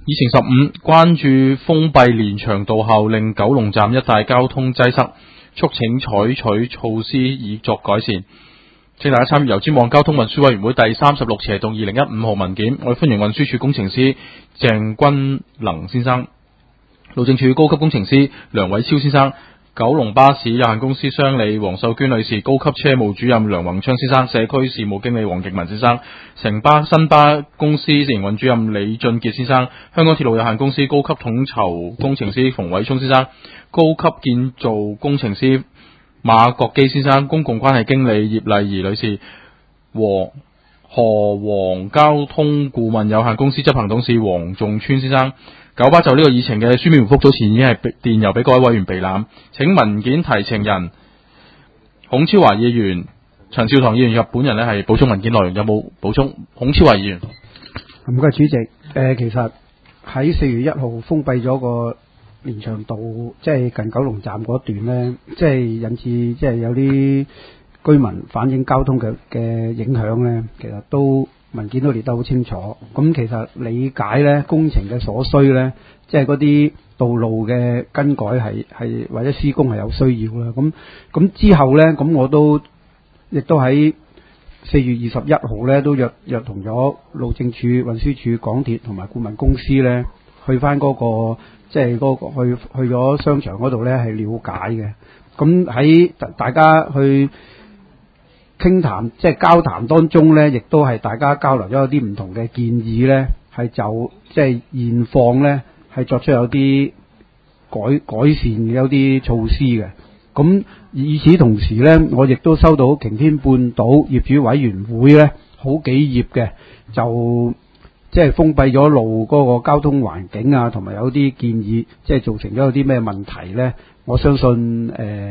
議程15關注封閉連翔道後令九龍站一帶交通擠塞，促請採取措施以作改善。請大家參與油尖旺交通運輸委員會第36/2015號文件。我哋歡迎運輸署工程師鄭君能先生、路政署高級工程師梁偉超先生、九龍巴士有限公司商理黃秀娟女士、高級車務主任梁宏昌先生、社區事務經理黃極文先生、城巴新巴公司營運主任李俊傑先生、香港鐵路有限公司高級統籌工程師馮偉聰先生、高級建造工程師馬國基先生、公共關係經理葉麗儀女士、河黃交通顧問有限公司執行董事黃仲川先生。九巴就呢個議程嘅書面回覆早前已經係電郵俾各位委員備覽，請文件提呈人孔超華議員、陳少棠議員及本人呢係補充文件內容，有冇補充？孔超華議員。 唔該主席，其實喺4月1號封閉咗個連翔道，即係近九龍站嗰段呢，即係引致即係有啲居民反映交通嘅影響呢，其實都文件都列得好清楚。咁其實理解呢工程嘅所需呢，即係嗰啲道路嘅更改係或者施工係有需要啦。咁之後呢，咁我亦都喺4月21號呢都約同咗路政署、運輸署、港鐵同埋顧問公司呢去翻嗰個即係嗰個去咗商場嗰度呢係了解嘅。咁喺大家去傾談即係交談當中呢，亦都係大家交流咗一啲唔同嘅建議呢，係就即係現況呢係作出有啲改善嘅有啲措施嘅。咁與此同時呢，我亦都收到擎天半島業主委員會呢好幾頁嘅，就即係封閉咗路嗰個交通環境啊，同埋有啲建議，即係造成咗有啲咩問題呢？我相信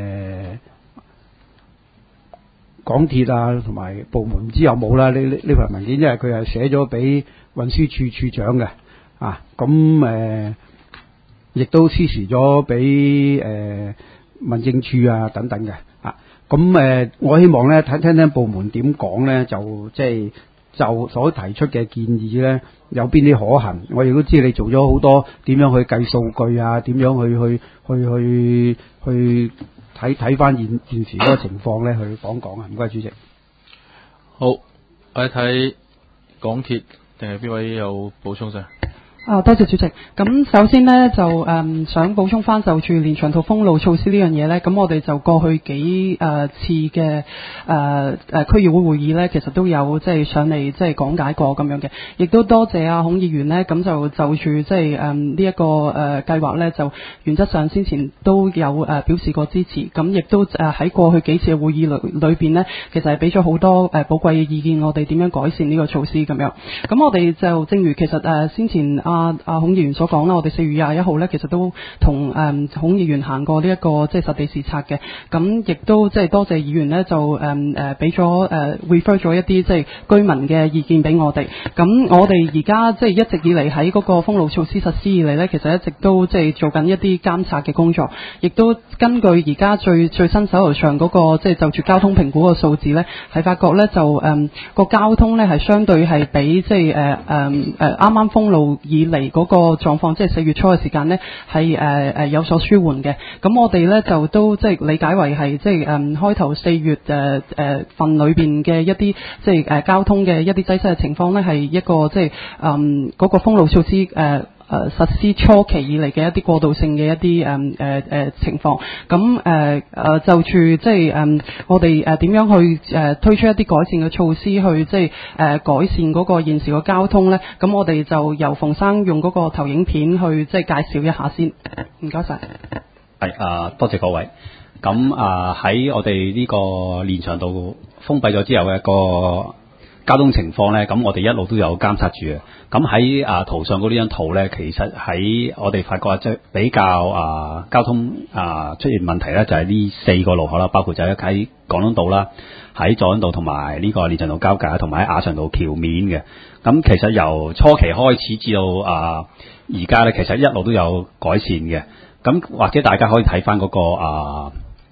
港鐵啊同埋部門唔知有冇啦，呢份文件，因為佢係寫咗俾運輸署署長嘅啊，咁亦都支持咗俾民政處啊等等嘅啊，咁我希望咧聽聽部門點講咧，就即係就所提出嘅建議咧，有邊啲可行？我亦都知你做咗好多點樣去計數據啊，點樣去睇翻現時嗰個情況咧，去講講啊！唔該，主席。 好，我哋睇港鐵定係邊位有補充先？ 多謝主席。咁首先呢，就想補充翻就住連翔道封路措施呢樣嘢呢。咁我哋就過去幾次嘅區議會會議呢，其實都有即係上嚟即係講解過咁樣嘅，亦都多謝孔議員呢。咁就住即係呢一個計劃呢，就原則上先前都有表示過支持。咁亦都喺過去幾次嘅會議裏邊呢，其實係俾咗好多寶貴嘅意見，我哋點樣改善呢個措施咁樣。咁我哋就正如其實先前孔議員所講啦，我哋4月21號咧，其實都同孔議員行過呢一個即係實地視察嘅，咁亦都即係多謝議員咧，就俾咗refer 咗一啲即係居民嘅意見俾我哋。咁我哋而家即係一直以嚟喺嗰個封路措施實施以嚟咧，其實一直都即係做緊一啲監察嘅工作，亦都根據而家最新手頭上嗰個即係就住交通評估嘅數字咧，係發覺咧就個交通咧係相對係比即係啱啱封路以嚟嗰個狀況，即係4月初嘅時間呢，係有所舒緩嘅。咁我哋呢，就都即係理解為係即係開頭4月份裏邊嘅一啲即係交通嘅一啲擠塞嘅情況呢，係一個即係嗰個封路措施實施初期以嚟嘅一啲過渡性嘅一啲情況，咁就住即係我哋點樣去推出一啲改善嘅措施，去即係改善嗰個現時嘅交通咧？咁我哋就由馮生用嗰個投影片去即係介紹一下先。唔該晒。 係多謝各位。咁喺我哋呢個連翔道封閉咗之後嘅個交通情況咧，咁我哋一路都有監察住嘅。咁喺圖上嗰呢張圖咧，其實喺我哋發覺即係比較交通出現問題咧，就係呢4個路口啦，包括就係喺廣東道啦、喺佐敦道同埋呢個連翔道交界，同埋喺亞長道橋面嘅。咁其實由初期開始至到而家咧，其實一路都有改善嘅。咁或者大家可以睇翻嗰個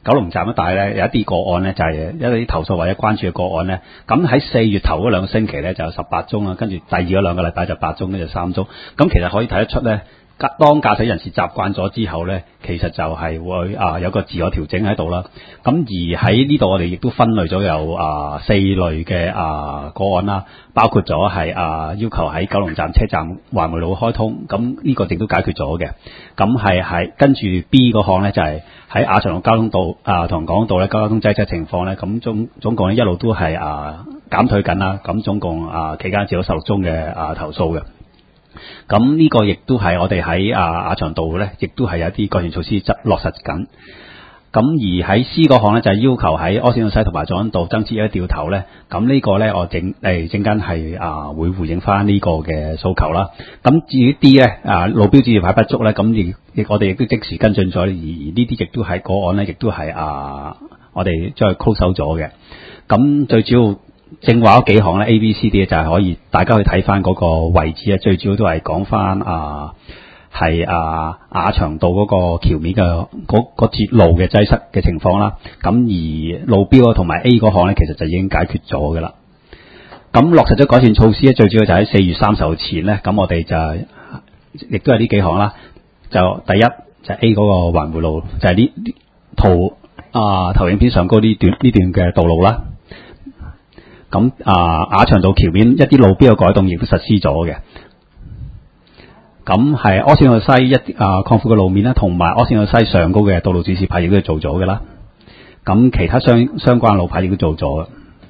九龍站一帶咧有一啲個案咧，就係一啲投訴或者關注嘅個案咧。咁喺4月頭嗰2個星期咧就有18宗啦，跟住第二嗰2個禮拜就8宗，跟住3宗。咁其實可以睇得出咧，當駕駛人士習慣咗之後咧，其實就係會有個自我調整喺度啦。咁而喺呢度我哋亦都分類咗有4類嘅個案啦，包括咗係要求喺九龍站車站環回路開通，咁呢個亦都解決咗嘅。咁係跟住 B 嗰項咧就係喺亞長路交通道同港島咧交通擠塞情況咧，咁總共咧一路都係減退緊啦。咁總共期間只有16宗嘅投訴嘅。咁呢個亦都係我哋喺亞長道咧，亦都係有一啲改善措施落實緊。咁而喺 C 嗰項咧，就係要求喺柯士甸道西同埋佐敦道增設一啲掉頭咧。咁呢個咧，我陣間係會回應翻呢個嘅訴求啦。咁至於 D 咧，路標指示牌不足咧，咁我哋亦都即時跟進咗，而呢啲亦都係個案咧，亦都係我哋將佢 close 收咗嘅。咁最主要正話嗰幾項咧 A、B、C、D 就係可以大家去睇翻嗰個位置啊。最主要都係講翻係亞長道嗰個橋面嘅嗰節路嘅擠塞嘅情況啦。咁而路標同埋 A 嗰項咧，其實就已經解決咗㗎啦。咁落實咗改善措施咧，最主要就喺4月30號前咧，咁我哋就亦都係呢幾項啦。就第一就係 A 嗰個環迴路，就係呢投影片上高呢段嘅道路啦。咁亞長道橋面一啲路標嘅改動亦都實施咗嘅。咁係柯士甸道西擴闊嘅路面啦，同埋柯士甸道西上高嘅道路指示牌亦都係做咗嘅啦。咁其他相關路牌亦都做咗嘅。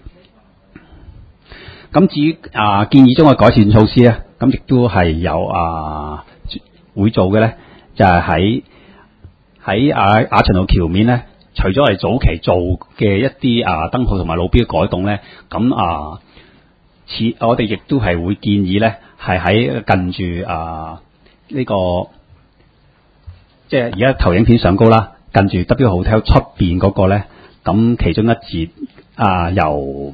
咁至於建議中嘅改善措施咧，咁亦都係有會做嘅咧，就係喺亞長道橋面咧，除咗係早期做嘅一啲燈號同埋路標改動咧，咁我哋亦都係會建議咧，係喺近住呢個即係而家投影片上高啦，近住 W Hotel 出邊嗰個咧，咁其中一節由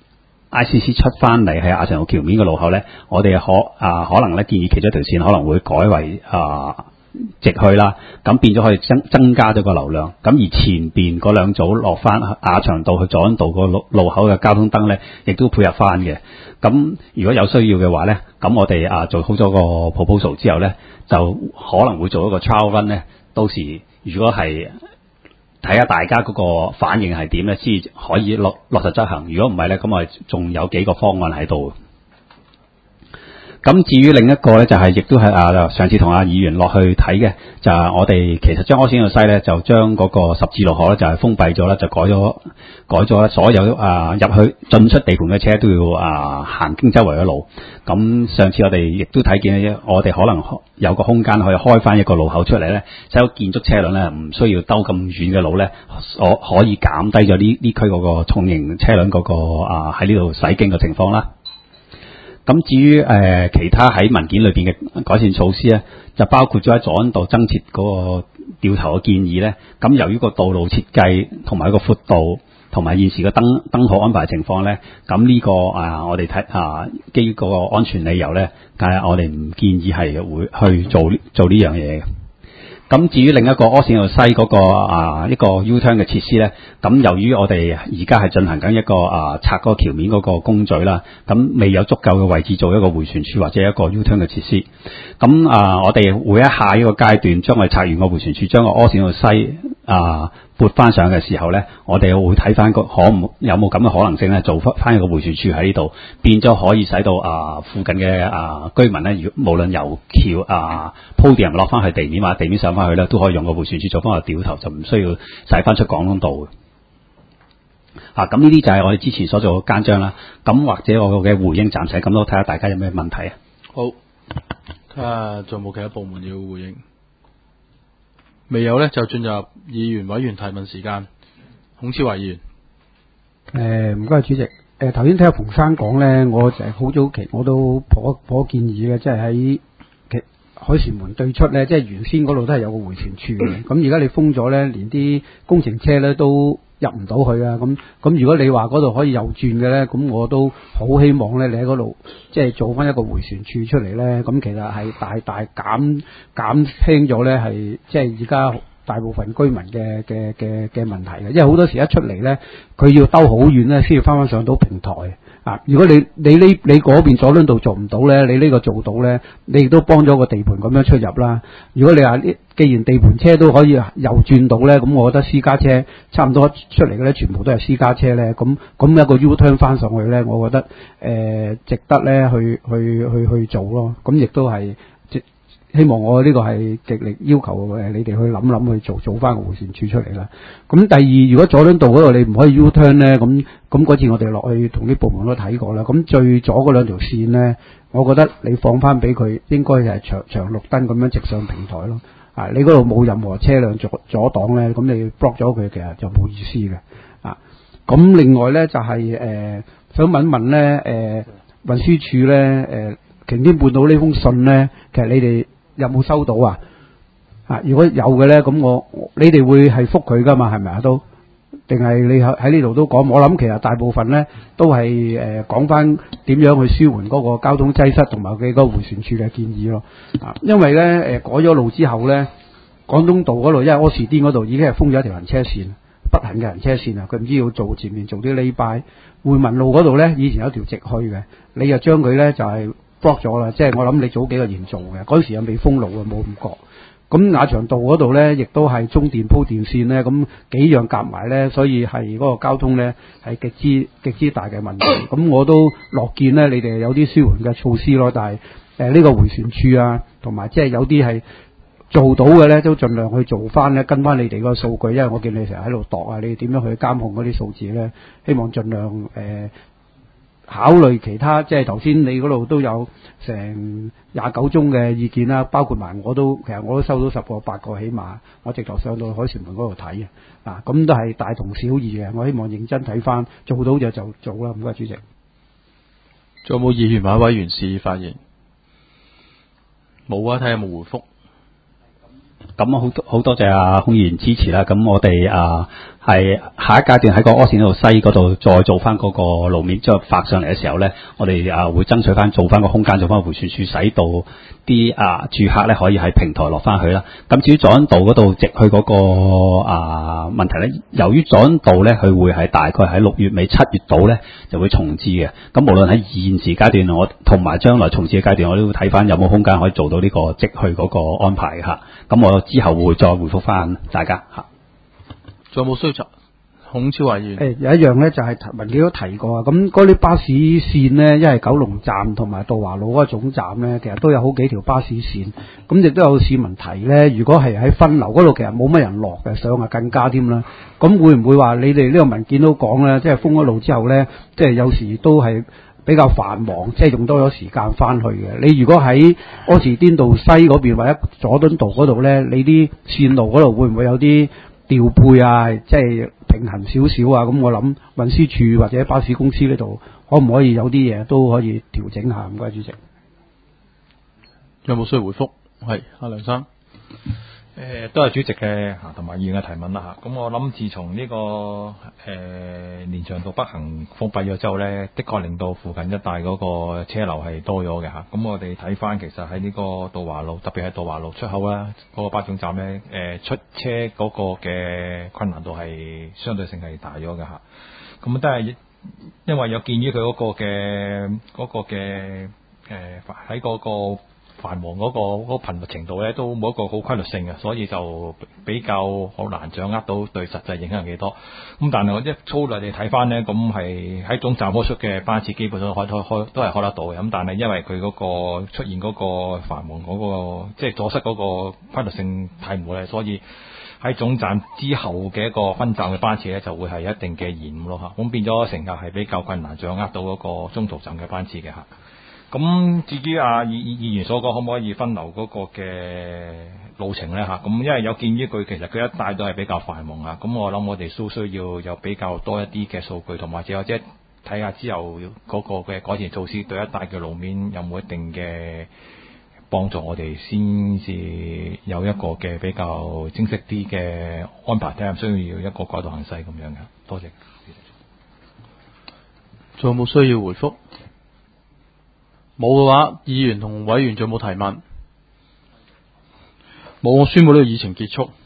ICC 出翻嚟喺亞長道橋面嘅路口咧，我哋可能咧建議其中一條線可能會改為直去啦，咁變咗可以增加咗個流量。咁而前邊嗰兩組落翻亞長道去佐敦道個路口嘅交通燈咧，亦都配合翻嘅。咁如果有需要嘅話咧，咁我哋做好咗個 proposal 之後咧，就可能會做一個 trial run 咧。到時如果係睇下大家嗰個反應係點咧，先可以落實執行。如果唔係咧，咁我哋仲有幾個方案喺度。咁至於另一個咧，就係亦都係上次同議員落去睇嘅，就係我哋其實將柯士甸道西咧，就將嗰個十字路口咧就係封閉咗啦，就改咗所有入去進出地盤嘅車都要行經周圍嘅路。咁上次我哋亦都睇見，我哋可能有個空間可以開翻一個路口出嚟咧，使到建築車輛咧唔需要兜咁遠嘅路咧，可以減低咗呢區嗰個重型車輛嗰個喺呢度駛經嘅情況啦。咁至於其他喺文件裏邊嘅改善措施咧，就包括咗喺佐敦道增設嗰個掉頭嘅建議咧。咁由於個道路設計同埋個闊度同埋現時嘅燈號安排情況咧，咁呢個我哋睇基於個安全理由咧，但係我哋唔建議係會去做呢樣嘢嘅。咁至於另一個柯士甸道西嗰個一個 U-turn 嘅設施咧，咁由於我哋而家係進行緊一個拆嗰個橋面嗰個工序啦，咁未有足夠嘅位置做一個迴旋處或者一個 U-turn 嘅設施。咁我哋會喺下一個階段將佢拆完個迴旋處，將個柯士甸道西撥翻上嘅時候咧，我哋會睇翻有冇咁嘅可能性咧，做翻一個迴旋處喺呢度，變咗可以使到附近嘅居民咧，無論由橋鋪地人落翻去地面或者地面上翻去咧，都可以用個迴旋處做翻個掉頭，就唔需要駛翻出廣東道嘅。咁呢啲就係我哋之前所做嘅間章啦。咁或者我嘅回應暫時咁多，睇下大家有咩問題啊？ 好，睇下仲有冇其他部門要回應。未有咧，就進入議員委員提問時間。孔超華議員， 唔該主席。頭先聽阿馮生講咧，我就係好早期我都頗建議嘅，即係喺海旋門對出咧，即係原先嗰度都係有個迴旋處嘅。咁而家你封咗咧，連啲工程車咧都入唔到去啊！咁如果你話嗰度可以右轉嘅咧，咁我都好希望咧，你喺嗰度即係做翻一個迴旋處出嚟咧。咁其實係大減輕咗咧，係即係而家大部分居民嘅問題嘅，因為好多時一出嚟咧，佢要兜好遠咧，先要翻上到平台啊！如果你嗰邊佐敦道做唔到咧，你呢個做到咧，你亦都幫咗個地盤咁樣出入啦。如果你話既然地盤車都可以右轉到咧，咁我覺得私家車差唔多出嚟嘅咧，全部都係私家車咧，咁一個 U turn 翻上去咧，我覺得值得咧去做咯。咁亦都係希望我呢個係極力要求你哋去諗去做翻個迴旋處出嚟啦。咁第二，如果佐敦道嗰度你唔可以 U turn 咧，咁嗰次我哋落去同啲部門都睇過啦。咁最左嗰兩條線咧，我覺得你放翻俾佢，應該係長綠燈咁樣直上平台咯。啊，你嗰度冇任何車輛阻擋咧，咁你 block 咗佢，其實就冇意思嘅。啊，咁另外咧就係想問一問咧，運輸署咧擎天半島呢封信咧，其實你哋有冇收到啊？啊，如果有嘅咧，咁你哋會係覆佢噶嘛？係咪啊？都定係你喺呢度都講？我諗其實大部分咧都係講翻點樣去舒緩嗰個交通擠塞同埋佢嗰個迴旋處嘅建議咯。啊，因為咧改咗路之後咧，廣東道嗰度因為柯士甸嗰度已經係封咗一條行車線，不行嘅行車線啊，佢唔知要做前面做啲禮拜。匯民路嗰度咧，以前有條直去嘅，你又將佢咧就係block咗啦，即係我諗你早幾個年做嘅，嗰時又未封路啊，冇咁覺。咁亞長道嗰度咧，亦都係中電鋪電線咧，咁幾樣夾埋咧，所以係嗰個交通咧係極之大嘅問題。咁我都樂見咧，你哋有啲舒緩嘅措施咯，但係呢個迴旋處啊，同埋即係有啲係做到嘅咧，都盡量去做翻咧，跟翻你哋個數據，因為我見你成日喺度度啊，你點樣去監控嗰啲數字咧？希望盡量考慮其他，即係頭先你嗰度都有成29宗嘅意見啦，包括埋其實我都收到10個8個起碼，我直頭上到海泉門嗰度睇啊，咁都係大同小異嘅，我希望認真睇翻，做到就做啦，唔該主席。 仲有冇議員或者委員士發言？冇啊，睇下有冇回覆。 咁好多謝阿孔議員支持啦。咁我哋係下一階段喺個柯士甸道西嗰度再做翻嗰個路面，即係發上嚟嘅時候咧，我哋會爭取翻做翻個空間，做翻個迴旋處，使到啲住客咧可以喺平台落翻去啦。咁至於佐敦道嗰度直去嗰個問題咧，由於佐敦道咧佢會係大概喺6月尾7月度咧就會重置嘅。咁無論喺現時階段，我同埋將來重置嘅階段，我都會睇翻有冇空間可以做到呢個直去嗰個安排嚇。咁我之後會再回覆翻大家嚇。 仲有冇需求？孔超華議員。 有一樣咧就係文記都提過啊，咁嗰啲巴士線咧，一係九龍站同埋渡華路嗰個總站咧，其實都有好幾條巴士線，咁亦都有市民提咧，如果係喺分流嗰度，其實冇乜人落嘅，上啊更加添啦。咁會唔會話你哋呢個文件都講咧，即係封咗路之後咧，即係有時都係比較繁忙，即係用多咗時間翻去嘅。你如果喺柯士甸道西嗰邊或者佐敦道嗰度咧，你啲線路嗰度會唔會有啲調配啊，即係平衡少少啊？咁我諗運輸署或者巴士公司呢度可唔可以有啲嘢都可以調整下？唔該，主席。 有冇需要回覆？係阿梁生。 都係主席嘅同埋議員嘅提問啦嚇。咁我諗自從呢個連翔道北行封閉咗之後呢，的確令到附近一帶嗰個車流係多咗嘅嚇。咁我哋睇翻其實喺呢個渡華路，特別係渡華路出口啦，嗰個巴總站呢，出車嗰個嘅困難度係相對性係大咗嘅嚇。咁都係因為有見於佢嗰個嘅喺嗰個繁忙嗰個頻密程度咧，都冇一個好規律性嘅，所以就比較好難掌握到對實際影響幾多。咁但係我一粗略地睇翻呢，咁係喺總站開出嘅班次基本上都係開得到嘅。咁但係因為佢嗰個出現嗰個繁忙嗰個即係阻塞嗰個規律性太唔好咧，所以喺總站之後嘅一個分站嘅班次咧，就會係一定嘅延誤咯嚇。咁變咗乘客係比較困難掌握到嗰個中途站嘅班次嘅嚇。咁至於議員所講可唔可以分流嗰個嘅路程呢？嚇？咁因為有見於佢其實佢一帶都係比較繁忙啊，咁我諗我哋都需要有比較多一啲嘅數據，同埋或者睇下之後嗰個嘅改善措施對一帶嘅路面有冇一定嘅幫助，我哋先至有一個嘅比較清晰啲嘅安排，睇下需要一個改道行駛咁樣嘅。多謝。 仲有冇需要回覆？冇嘅話，議員同委員仲有冇提問？冇，我宣布呢個議程結束。